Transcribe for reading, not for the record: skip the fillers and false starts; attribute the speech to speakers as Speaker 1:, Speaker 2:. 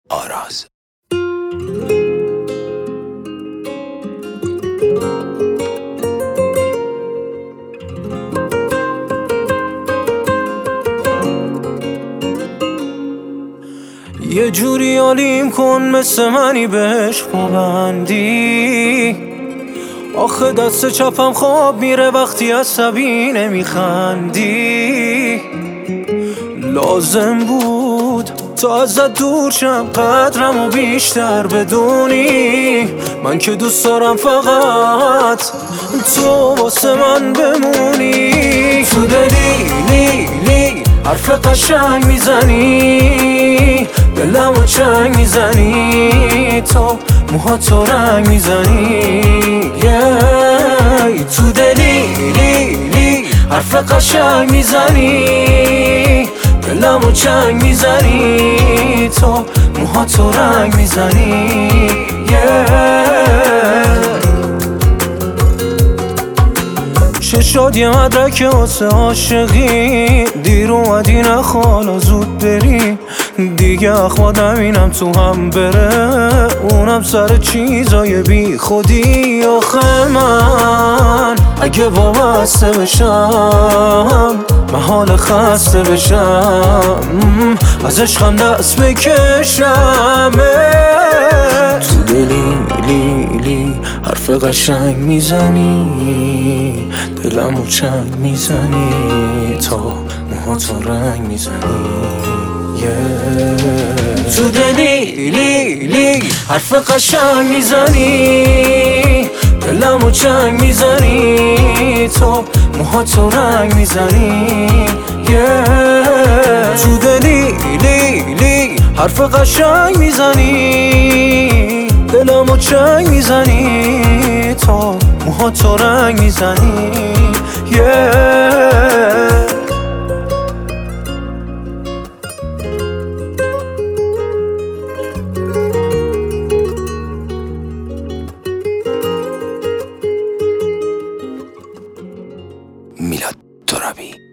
Speaker 1: آراز.
Speaker 2: یه جوری عالیم کن مثل منی بهش پابندی. آخه دست چپم خواب میره وقتی عصبی نمیخندی. لازم بود تا ازت دور شم قدرمو بیشتر بدونی. من که دوست دارم فقط تو واسه من بمونی. تو دلی لی حرف قشنگ میزنی، دلمو چنگ میزنی، تو موهاتو رنگ میزنی. تو دلی لی حرف قشنگ میزنی، دلمو چنگ میزنی، تو موهاتو رنگ میزنی. چه شد یه مدرک واسه عاشقی، دیر اومدی نخوالا زود بری. دیگه اخواد نبینم تو هم بره، اونم سر چیزای بی خودی. آخه من اگه وابسته بشم محال خسته بشم، از عشقم دست بکشم. تو دلی لی حرف قشنگ میزنی، دلمو چنگ میزنی، تا موهاتو رنگ میزنی. تو دلی لی حرف قشنگ میزنی، دلمو چنگ میزنی، تو موهاتو رنگ میزنی. تو دلی لی حرف قشنگ میزنی، دلمو چنگ میزنی، تو موهاتو رنگ میزنی.
Speaker 1: میلاد ترابی.